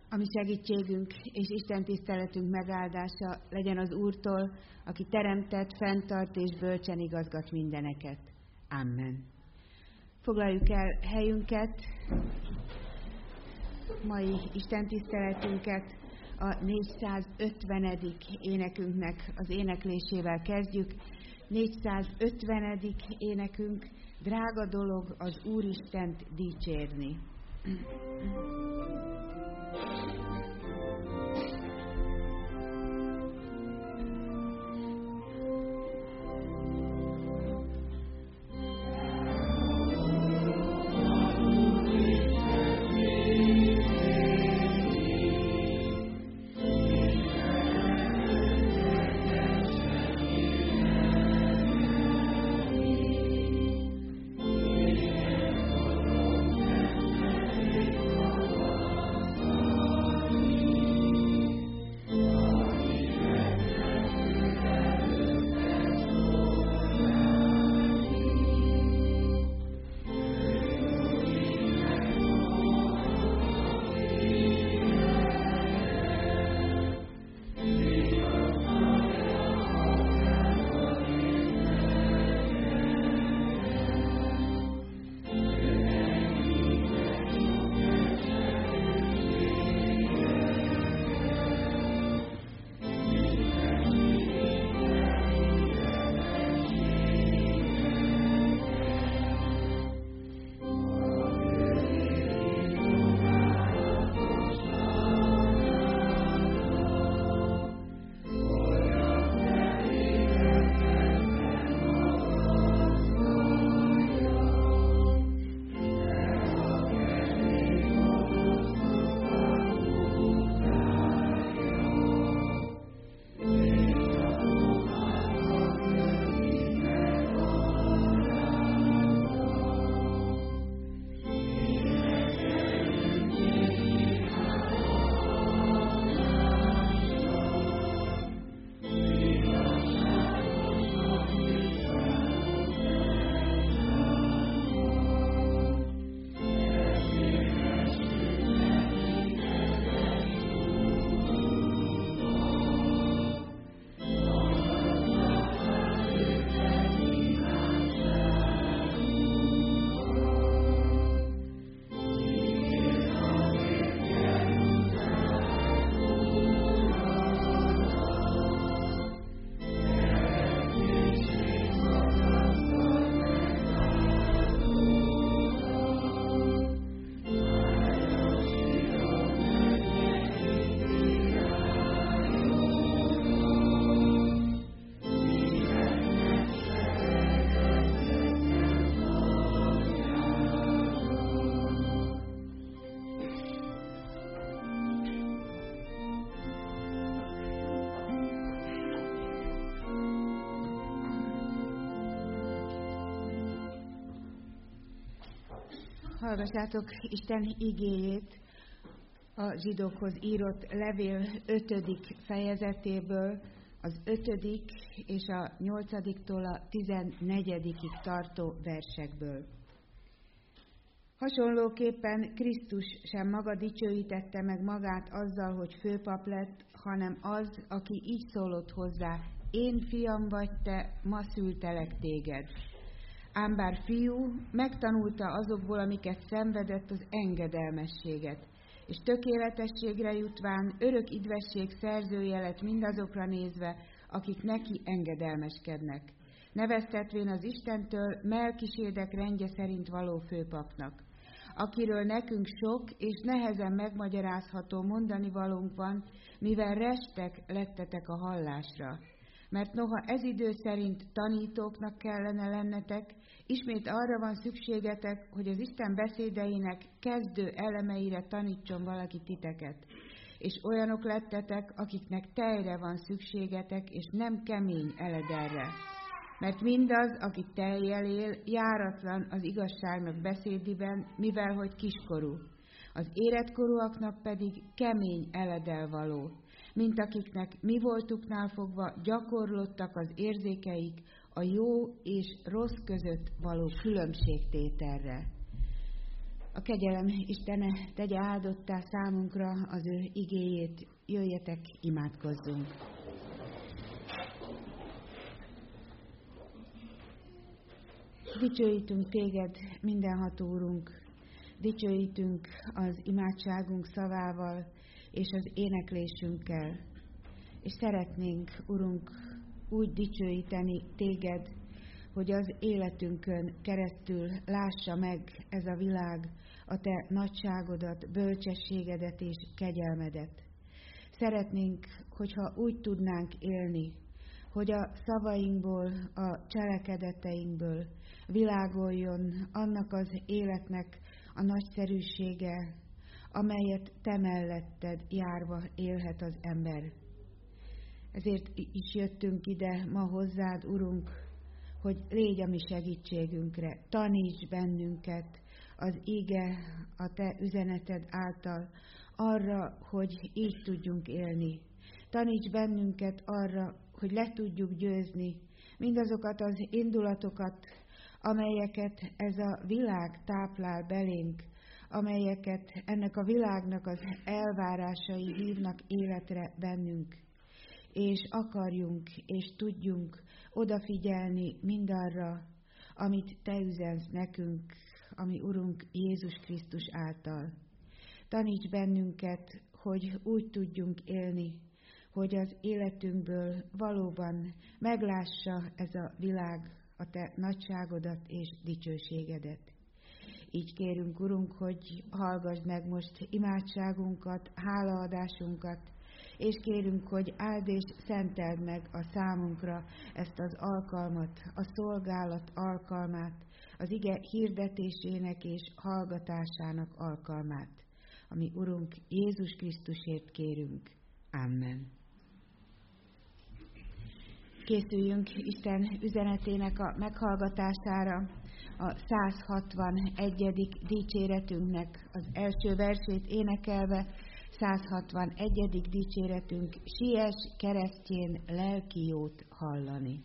A mi segítségünk és Isten tiszteletünk megáldása legyen az Úrtól, aki teremtett, fenntart és bölcsen igazgat mindeneket. Amen. Foglaljuk el helyünket, mai Isten tiszteletünket a 450. énekünknek az éneklésével kezdjük. 450. énekünk, drága dolog az Úristent dicsérni. Hallgassátok Isten igéjét a zsidókhoz írott levél 5. fejezetéből, az 5. és a 8-tól a 14. tartó versekből. Hasonlóképpen Krisztus sem maga dicsőítette meg magát azzal, hogy főpap lett, hanem az, aki így szólott hozzá: én fiam vagy te, ma szültelek téged. Ám bár fiú, megtanulta azokból, amiket szenvedett, az engedelmességet, és tökéletességre jutván örök idvesség szerzője lett mindazokra nézve, akik neki engedelmeskednek, neveztetvén az Istentől Melkisédek rendje szerint való főpapnak, akiről nekünk sok és nehezen megmagyarázható mondani valónk van, mivel restek lettetek a hallásra. Mert noha ez idő szerint tanítóknak kellene lennetek, ismét arra van szükségetek, hogy az Isten beszédeinek kezdő elemeire tanítson valaki titeket. És olyanok lettetek, akiknek tejre van szükségetek, és nem kemény eledelre. Mert mindaz, aki tejjel él, járatlan az igazságnak beszédiben, mivel hogy kiskorú. Az életkorúaknak pedig kemény eledel való, mint akiknek mi voltuknál fogva gyakorlottak az érzékeik a jó és rossz között való különbségtételre. A kegyelem Istene tegye áldottá számunkra az ő igéjét. Jöjjetek, imádkozzunk! Dicsőítünk téged, mindenható Úrunk, dicsőítünk az imádságunk szavával és az éneklésünkkel, és szeretnénk, Urunk, úgy dicsőíteni téged, hogy az életünkön keresztül lássa meg ez a világ a te nagyságodat, bölcsességedet és kegyelmedet. Szeretnénk, hogyha úgy tudnánk élni, hogy a szavainkból, a cselekedeteinkből világoljon annak az életnek a nagyszerűsége, amelyet te melletted járva élhet az ember. Ezért is jöttünk ide ma hozzád, Urunk, hogy légy a mi segítségünkre, taníts bennünket az ige, a te üzeneted által arra, hogy így tudjunk élni. Taníts bennünket arra, hogy le tudjuk győzni mindazokat az indulatokat, amelyeket ez a világ táplál belénk, amelyeket ennek a világnak az elvárásai hívnak életre bennünk. És akarjunk és tudjunk odafigyelni mindarra, amit te üzensz nekünk, ami Urunk Jézus Krisztus által. Taníts bennünket, hogy úgy tudjunk élni, hogy az életünkből valóban meglássa ez a világ a te nagyságodat és dicsőségedet. Így kérünk, Urunk, hogy hallgass meg most imádságunkat, hálaadásunkat, és kérünk, hogy áld és szenteld meg a számunkra ezt az alkalmat, a szolgálat alkalmát, az ige hirdetésének és hallgatásának alkalmát, ami Urunk Jézus Krisztusért kérünk. Amen. Készüljünk Isten üzenetének a meghallgatására, a 161. dicséretünknek az első versét énekelve, 161. dicséretünk, siess keresztjén lelki jót hallani.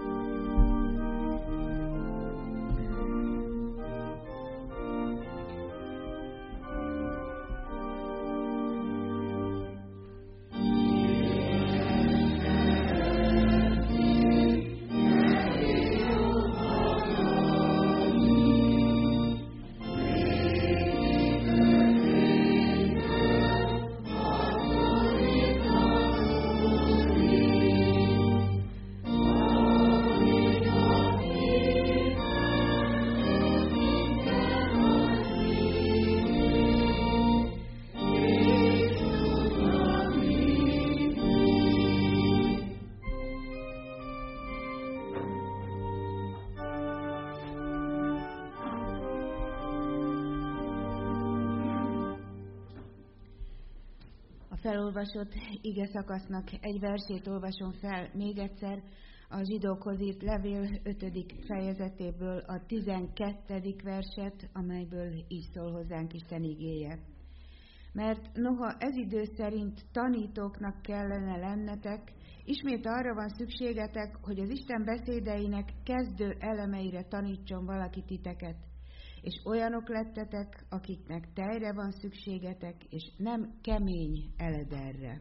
Felolvasott ige szakasznak egy versét olvasom fel még egyszer, a zsidókhoz írt levél 5. fejezetéből a 12. verset, amelyből így szól hozzánk Isten igéje. Mert noha ez idő szerint tanítóknak kellene lennetek, ismét arra van szükségetek, hogy az Isten beszédeinek kezdő elemeire tanítson valaki titeket, és olyanok lettetek, akiknek tejre van szükségetek, és nem kemény elederre.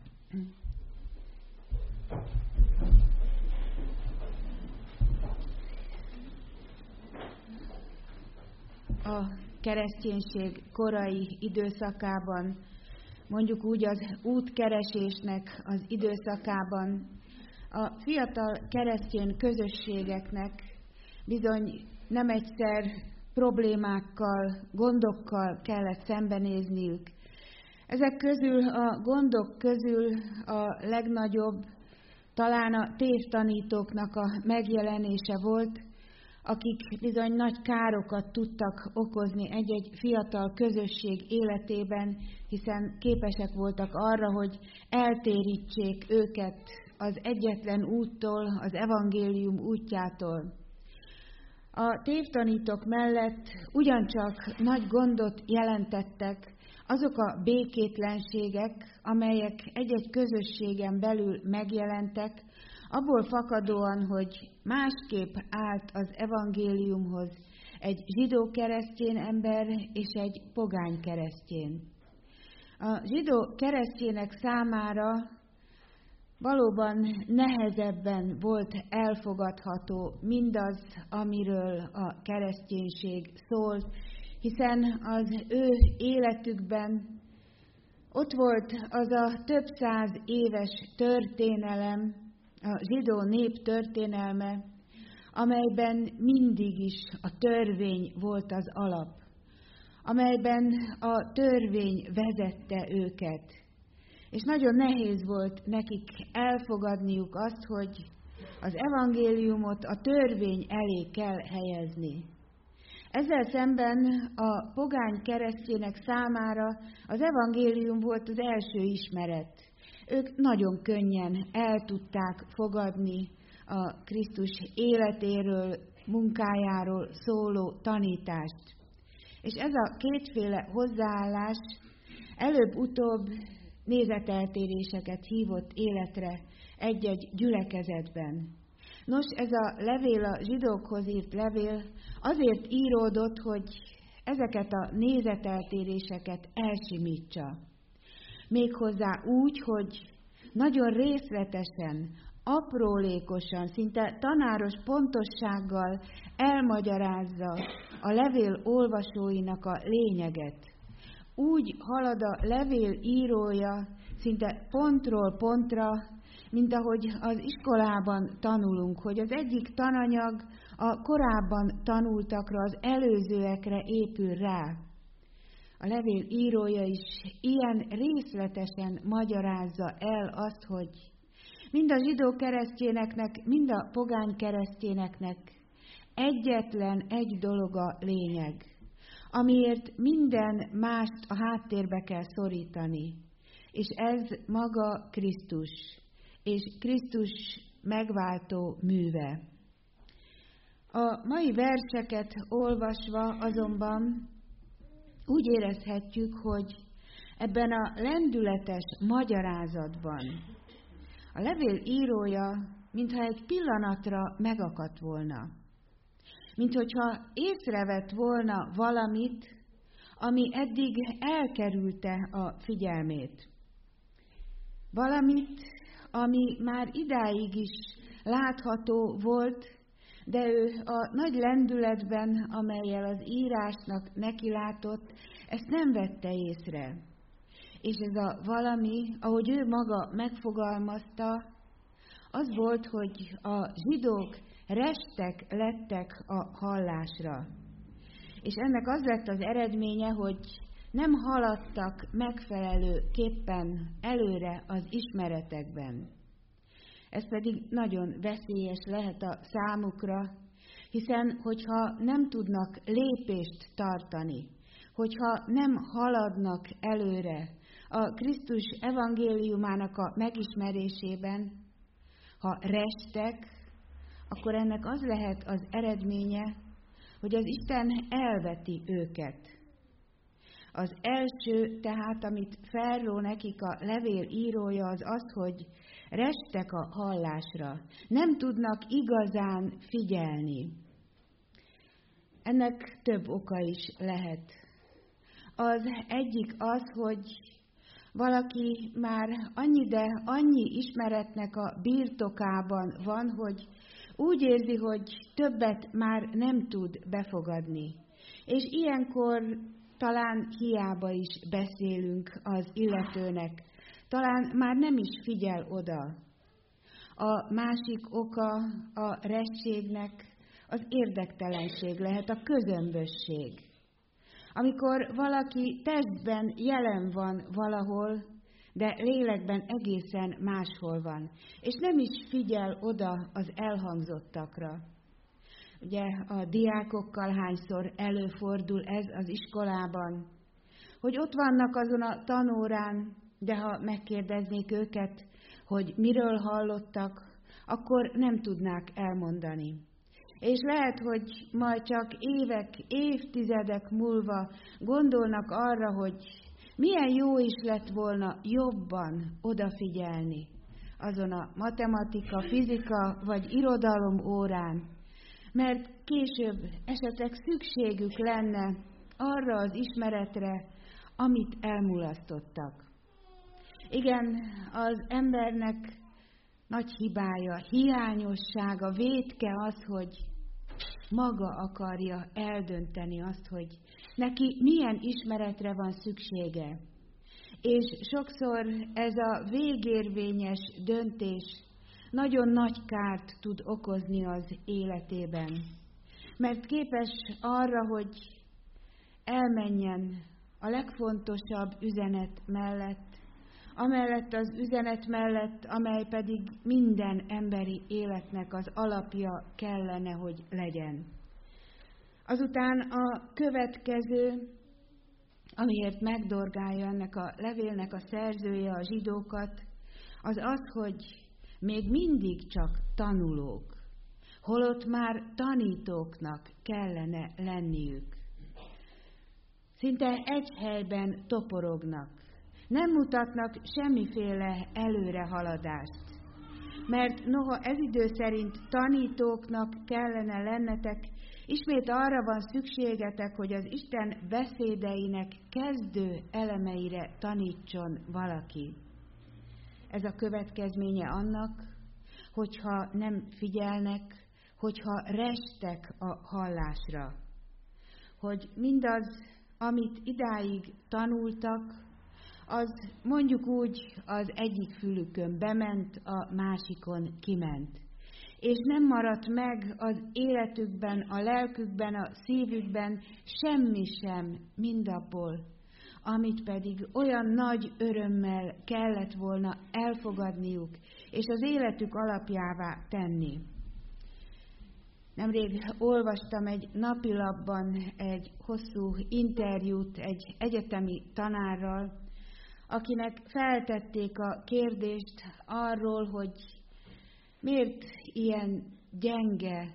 A kereszténység korai időszakában, mondjuk úgy az útkeresésnek az időszakában, a fiatal keresztény közösségeknek bizony nem egyszer problémákkal, gondokkal kellett szembenézniük. Ezek közül, a gondok közül a legnagyobb talán a tévtanítóknak a megjelenése volt, akik bizony nagy károkat tudtak okozni egy-egy fiatal közösség életében, hiszen képesek voltak arra, hogy eltérítsék őket az egyetlen úttól, az evangélium útjától. A tévtanítók mellett ugyancsak nagy gondot jelentettek azok a békétlenségek, amelyek egy-egy közösségen belül megjelentek, abból fakadóan, hogy másképp állt az evangéliumhoz egy zsidó keresztény ember és egy pogány keresztény. A zsidó keresztjének számára valóban nehezebben volt elfogadható mindaz, amiről a kereszténység szól, hiszen az ő életükben ott volt az a több száz éves történelem, a zsidó nép történelme, amelyben mindig is a törvény volt az alap, amelyben a törvény vezette őket. És nagyon nehéz volt nekik elfogadniuk azt, hogy az evangéliumot a törvény elé kell helyezni. Ezzel szemben a pogány keresztjének számára az evangélium volt az első ismeret. Ők nagyon könnyen el tudták fogadni a Krisztus életéről, munkájáról szóló tanítást. És ez a kétféle hozzáállás előbb-utóbb nézeteltéréseket hívott életre egy-egy gyülekezetben. Nos, ez a levél, a zsidókhoz írt levél azért íródott, hogy ezeket a nézeteltéréseket elsimítsa. Méghozzá úgy, hogy nagyon részletesen, aprólékosan, szinte tanáros pontossággal elmagyarázza a levél olvasóinak a lényeget. Úgy halad a levél írója szinte pontról pontra, mint ahogy az iskolában tanulunk, hogy az egyik tananyag a korábban tanultakra, az előzőekre épül rá. A levél írója is ilyen részletesen magyarázza el azt, hogy mind a zsidó keresztjéneknek, mind a pogány keresztjéneknek egyetlen egy dolog a lényeg, amiért minden mást a háttérbe kell szorítani, és ez maga Krisztus, és Krisztus megváltó műve. A mai verseket olvasva azonban úgy érezhetjük, hogy ebben a lendületes magyarázatban a levél írója mintha egy pillanatra megakadt volna. Minthogyha észrevett volna valamit, ami eddig elkerülte a figyelmét. Valamit, ami már idáig is látható volt, de ő a nagy lendületben, amellyel az írásnak nekilátott, ezt nem vette észre. És ez a valami, ahogy ő maga megfogalmazta, az volt, hogy a zsidók restek lettek a hallásra. És ennek az lett az eredménye, hogy nem haladtak megfelelőképpen előre az ismeretekben. Ez pedig nagyon veszélyes lehet a számukra, hiszen hogyha nem tudnak lépést tartani, hogyha nem haladnak előre a Krisztus evangéliumának a megismerésében, ha restek, akkor ennek az lehet az eredménye, hogy az Isten elveti őket. Az első tehát, amit felró nekik a levél írója, az az, hogy restek a hallásra. Nem tudnak igazán figyelni. Ennek több oka is lehet. Az egyik az, hogy valaki már annyi ismeretnek a birtokában van, hogy úgy érzi, hogy többet már nem tud befogadni. És ilyenkor talán hiába is beszélünk az illetőnek, talán már nem is figyel oda. A másik oka a rességnek az érdektelenség lehet, a közömbösség. Amikor valaki testben jelen van valahol, de lélekben egészen máshol van, és nem is figyel oda az elhangzottakra. Ugye a diákokkal hányszor előfordul ez az iskolában, hogy ott vannak azon a tanórán, de ha megkérdeznék őket, hogy miről hallottak, akkor nem tudnák elmondani. És lehet, hogy majd csak évek, évtizedek múlva gondolnak arra, hogy milyen jó is lett volna jobban odafigyelni azon a matematika, fizika vagy irodalom órán, mert később esetleg szükségük lenne arra az ismeretre, amit elmulasztottak. Igen, az embernek nagy hibája, hiányossága, vétke az, hogy maga akarja eldönteni azt, hogy neki milyen ismeretre van szüksége. És sokszor ez a végérvényes döntés nagyon nagy kárt tud okozni az életében. Mert képes arra, hogy elmenjen a legfontosabb üzenet mellett, amellett az üzenet mellett, amely pedig minden emberi életnek az alapja kellene, hogy legyen. Azután a következő, amiért megdorgálja ennek a levélnek a szerzője a zsidókat, az az, hogy még mindig csak tanulók, holott már tanítóknak kellene lenniük. Szinte egy helyben toporognak, nem mutatnak semmiféle előrehaladást, mert noha ez idő szerint tanítóknak kellene lennetek, ismét arra van szükségetek, hogy az Isten beszédeinek kezdő elemeire tanítson valaki. Ez a következménye annak, hogyha nem figyelnek, hogyha restek a hallásra, hogy mindaz, amit idáig tanultak, az mondjuk úgy az egyik fülükön bement, a másikon kiment. És nem maradt meg az életükben, a lelkükben, a szívükben semmi sem mindabból, amit pedig olyan nagy örömmel kellett volna elfogadniuk, és az életük alapjává tenni. Nemrég olvastam egy napilapban egy hosszú interjút egy egyetemi tanárral, akinek feltették a kérdést arról, hogy miért ilyen gyenge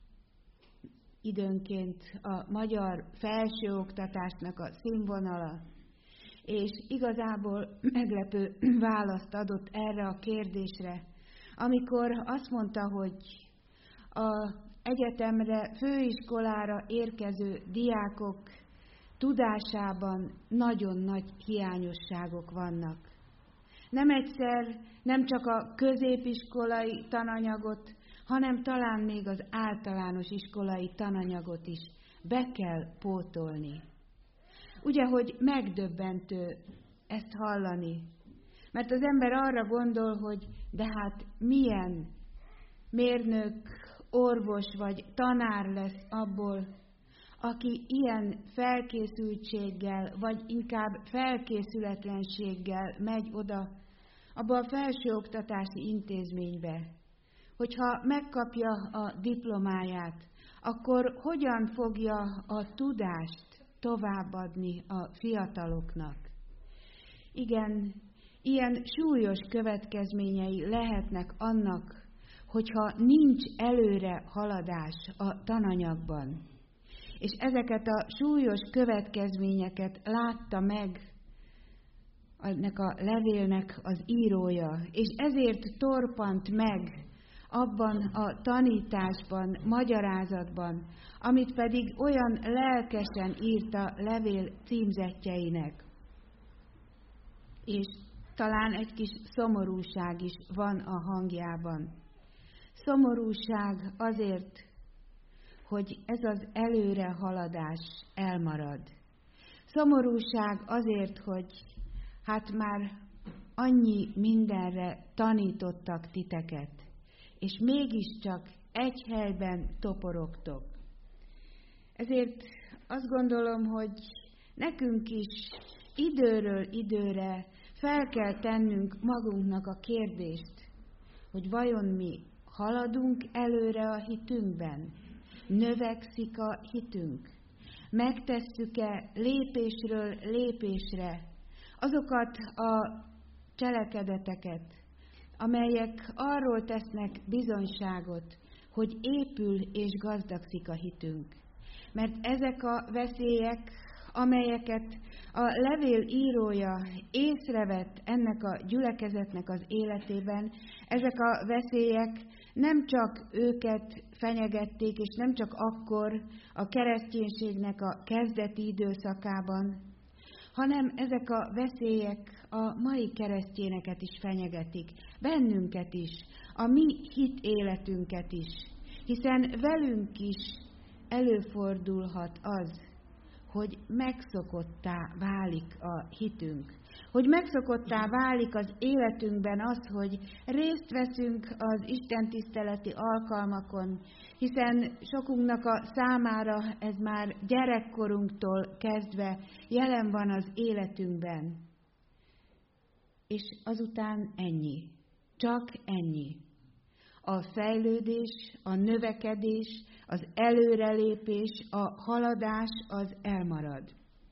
időnként a magyar felsőoktatásnak a színvonala, és igazából meglepő választ adott erre a kérdésre, amikor azt mondta, hogy az egyetemre, főiskolára érkező diákok tudásában nagyon nagy hiányosságok vannak. Nem egyszer, nem csak a középiskolai tananyagot, hanem talán még az általános iskolai tananyagot is be kell pótolni. Ugye, hogy megdöbbentő ezt hallani, mert az ember arra gondol, hogy de hát milyen mérnök, orvos vagy tanár lesz abból, aki ilyen felkészültséggel, vagy inkább felkészületlenséggel megy oda, abba a felsőoktatási intézménybe, hogyha megkapja a diplomáját, akkor hogyan fogja a tudást továbbadni a fiataloknak? Igen, ilyen súlyos következményei lehetnek annak, hogyha nincs előre haladás a tananyagban. És ezeket a súlyos következményeket látta meg ennek a levélnek az írója, és ezért torpant meg abban a tanításban, magyarázatban, amit pedig olyan lelkesen írt a levél címzettjeinek. És talán egy kis szomorúság is van a hangjában. Szomorúság azért, hogy ez az előrehaladás elmarad. Szomorúság azért, hogy hát már annyi mindenre tanítottak titeket, és mégiscsak egy helyben toporogtok. Ezért azt gondolom, hogy nekünk is időről időre fel kell tennünk magunknak a kérdést, hogy vajon mi haladunk előre a hitünkben, növekszik a hitünk, megtesszük-e lépésről lépésre azokat a cselekedeteket, amelyek arról tesznek bizonyságot, hogy épül és gazdagszik a hitünk. Mert ezek a veszélyek, amelyeket a levél írója észrevett ennek a gyülekezetnek az életében, ezek a veszélyek nem csak őket fenyegették, és nem csak akkor a kereszténységnek a kezdeti időszakában, hanem ezek a veszélyek a mai keresztényeket is fenyegetik, bennünket is, a mi hit életünket is, hiszen velünk is előfordulhat az, hogy megszokottá válik a hitünk, hogy megszokottá válik az életünkben az, hogy részt veszünk az istentiszteleti alkalmakon, hiszen sokunknak a számára ez már gyerekkorunktól kezdve jelen van az életünkben. És azután ennyi, csak ennyi. A fejlődés, a növekedés, az előrelépés, a haladás az elmarad.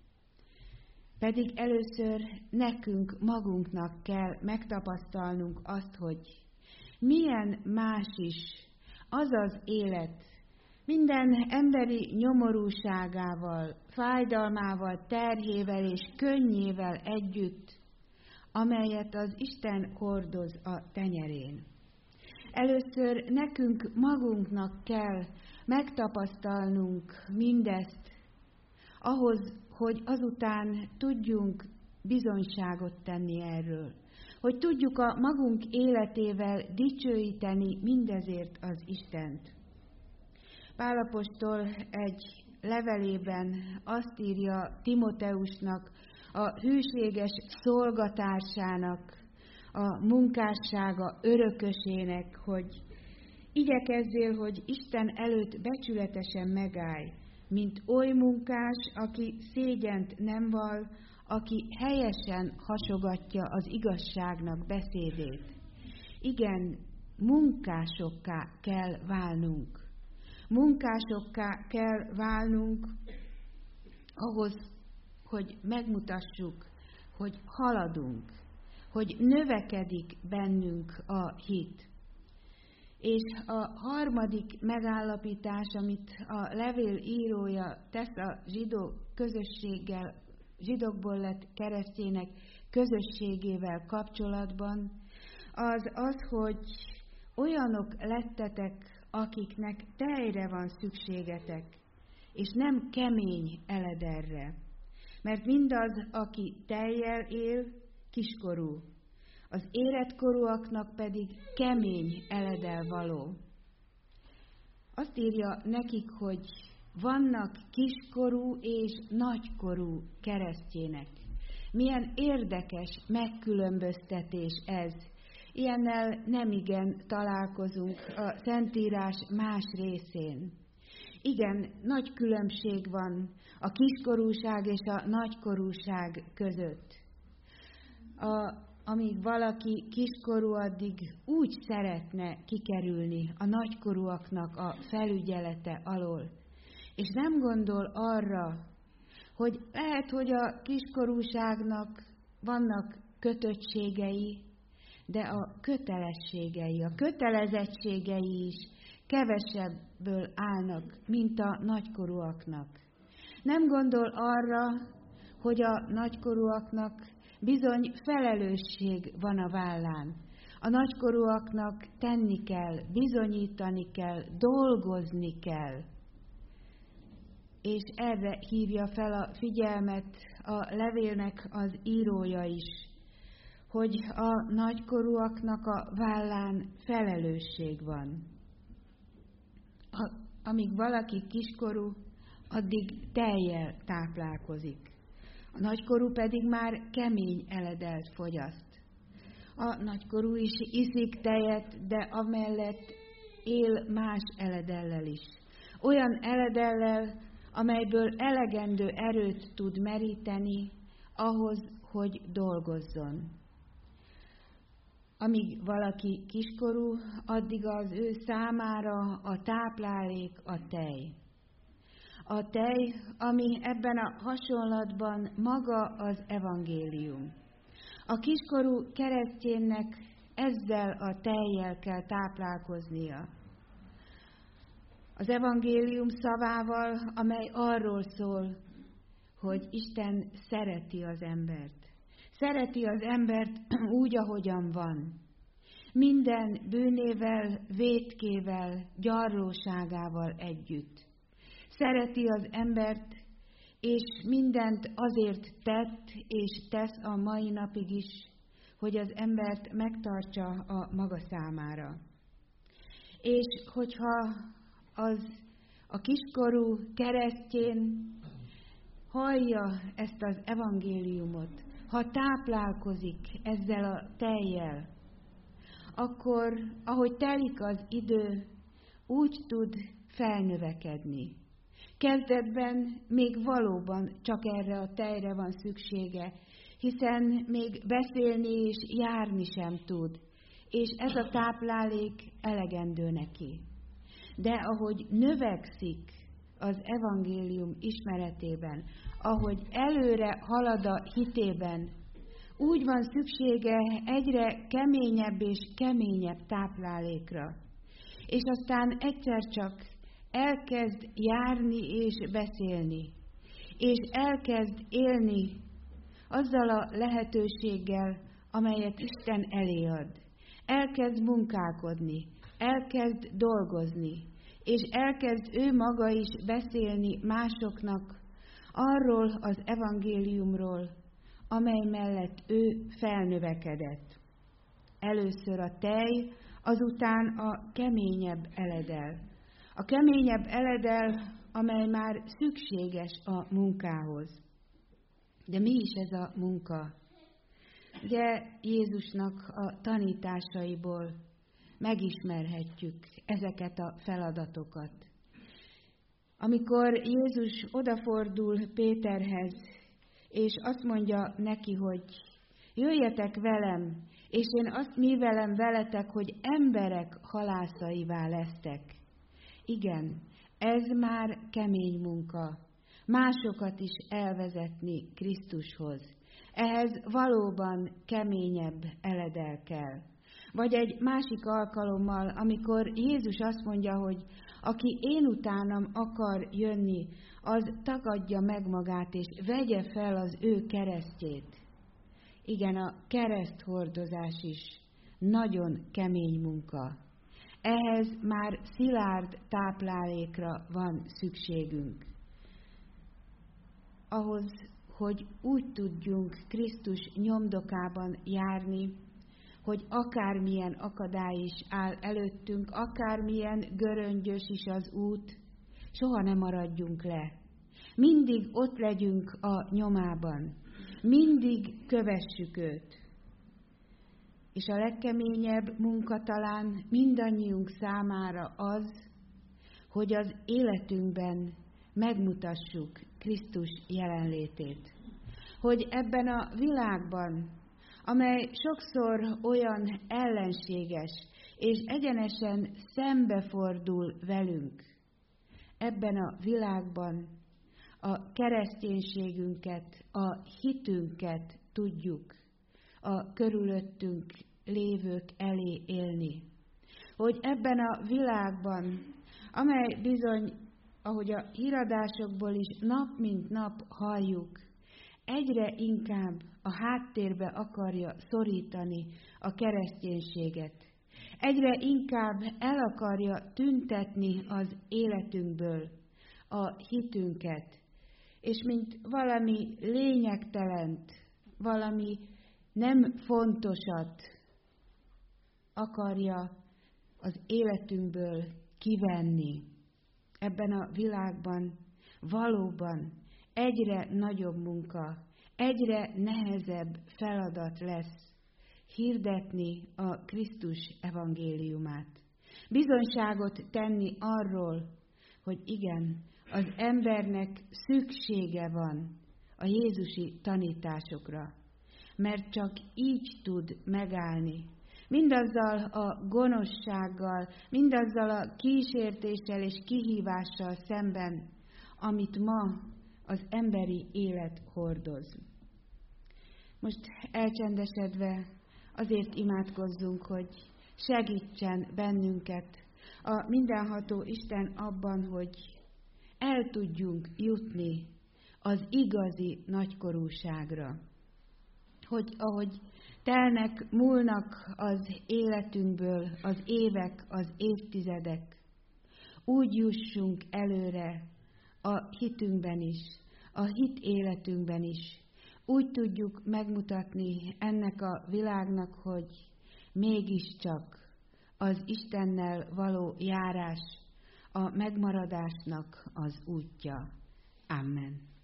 Pedig először nekünk magunknak kell megtapasztalnunk azt, hogy milyen más is az az élet, minden emberi nyomorúságával, fájdalmával, terhével és könnyével együtt, amelyet az Isten hordoz a tenyerén. Először nekünk magunknak kell megtapasztalnunk mindezt, ahhoz, hogy azután tudjunk bizonyságot tenni erről, hogy tudjuk a magunk életével dicsőíteni mindezért az Istent. Pál apostol egy levelében azt írja Timoteusnak, a hűséges szolgatársának, a munkássága örökösének, hogy igyekezzél, hogy Isten előtt becsületesen megállj, mint oly munkás, aki szégyent nem vall, aki helyesen hasogatja az igazságnak beszédét. Igen, munkásokká kell válnunk. Munkásokká kell válnunk ahhoz, hogy megmutassuk, hogy haladunk, hogy növekedik bennünk a hit. És a harmadik megállapítás, amit a levél írója tesz a zsidó közösséggel, zsidókból lett keresztjének közösségével kapcsolatban, az az, hogy olyanok lettetek, akiknek tejre van szükségetek, és nem kemény elederre. Mert mindaz, aki tejjel él, kiskorú, az életkorúaknak pedig kemény eledel való. Azt írja nekik, hogy vannak kiskorú és nagykorú keresztjének. Milyen érdekes megkülönböztetés ez. Ilyennel nemigen találkozunk a Szentírás más részén. Igen, nagy különbség van a kiskorúság és a nagykorúság között. Amíg valaki kiskorú, addig úgy szeretne kikerülni a nagykorúaknak a felügyelete alól. És nem gondol arra, hogy lehet, hogy a kiskorúságnak vannak kötöttségei, de a kötelességei, a kötelezettségei is kevesebből állnak, mint a nagykorúaknak. Nem gondol arra, hogy a nagykorúaknak bizony felelősség van a vállán. A nagykorúaknak tenni kell, bizonyítani kell, dolgozni kell. És erre hívja fel a figyelmet a levélnek az írója is, hogy a nagykorúaknak a vállán felelősség van. Amíg valaki kiskorú, addig tejjel táplálkozik. A nagykorú pedig már kemény eledelt fogyaszt. A nagykorú is iszik tejet, de amellett él más eledellel is. Olyan eledellel, amelyből elegendő erőt tud meríteni ahhoz, hogy dolgozzon. Amíg valaki kiskorú, addig az ő számára a táplálék a tej. A tej, ami ebben a hasonlatban maga az evangélium. A kiskorú kereszténynek ezzel a tejjel kell táplálkoznia. Az evangélium szavával, amely arról szól, hogy Isten szereti az embert. Szereti az embert úgy, ahogyan van. Minden bűnével, vétkével, gyarlóságával együtt. Szereti az embert, és mindent azért tett és tesz a mai napig is, hogy az embert megtartsa a maga számára. És hogyha a kiskorú keresztjén hallja ezt az evangéliumot, ha táplálkozik ezzel a tejjel, akkor, ahogy telik az idő, úgy tud felnövekedni. Kezdetben még valóban csak erre a tejre van szüksége, hiszen még beszélni és járni sem tud, és ez a táplálék elegendő neki. De ahogy növekszik az evangélium ismeretében, ahogy előre halad a hitében, úgy van szüksége egyre keményebb és keményebb táplálékra. És aztán egyszer csak elkezd járni és beszélni, és elkezd élni azzal a lehetőséggel, amelyet Isten elé ad. Elkezd munkálkodni, elkezd dolgozni, és elkezd ő maga is beszélni másoknak arról az evangéliumról, amely mellett ő felnövekedett. Először a tej, azután a keményebb eledel. A keményebb eledel, amely már szükséges a munkához. De mi is ez a munka? Ugye Jézusnak a tanításaiból megismerhetjük ezeket a feladatokat. Amikor Jézus odafordul Péterhez, és azt mondja neki, hogy jöjjetek velem, és én azt művelem veletek, hogy emberek halászaivá lesztek. Igen, ez már kemény munka. Másokat is elvezetni Krisztushoz. Ehhez valóban keményebb eledel kell. Vagy egy másik alkalommal, amikor Jézus azt mondja, hogy aki én utánam akar jönni, az tagadja meg magát, és vegye fel az ő keresztjét. Igen, a kereszthordozás is nagyon kemény munka. Ehhez már szilárd táplálékra van szükségünk. Ahhoz, hogy úgy tudjunk Krisztus nyomdokában járni, hogy akármilyen akadály is áll előttünk, akármilyen göröngyös is az út, soha ne maradjunk le. Mindig ott legyünk a nyomában. Mindig kövessük őt. És a legkeményebb munka talán mindannyiunk számára az, hogy az életünkben megmutassuk Krisztus jelenlétét. Hogy ebben a világban, amely sokszor olyan ellenséges és egyenesen szembefordul velünk, ebben a világban a kereszténységünket, a hitünket tudjuk a körülöttünk lévők elé élni. Hogy ebben a világban, amely bizony, ahogy a híradásokból is nap mint nap halljuk, egyre inkább a háttérbe akarja szorítani a kereszténységet. Egyre inkább el akarja tüntetni az életünkből a hitünket, és mint valami lényegtelent, valami nem fontosat akarja az életünkből kivenni. Ebben a világban valóban egyre nagyobb munka, egyre nehezebb feladat lesz hirdetni a Krisztus evangéliumát. Bizonyságot tenni arról, hogy igen, az embernek szüksége van a jézusi tanításokra, mert csak így tud megállni. Mindazzal a gonoszsággal, mindazzal a kísértéssel és kihívással szemben, amit ma az emberi élet hordoz. Most elcsendesedve azért imádkozzunk, hogy segítsen bennünket a mindenható Isten abban, hogy el tudjunk jutni az igazi nagykorúságra. Hogy ahogy múlnak az életünkből az évek, az évtizedek, úgy jussunk előre a hitünkben is, a hit életünkben is. Úgy tudjuk megmutatni ennek a világnak, hogy mégiscsak az Istennel való járás a megmaradásnak az útja. Amen.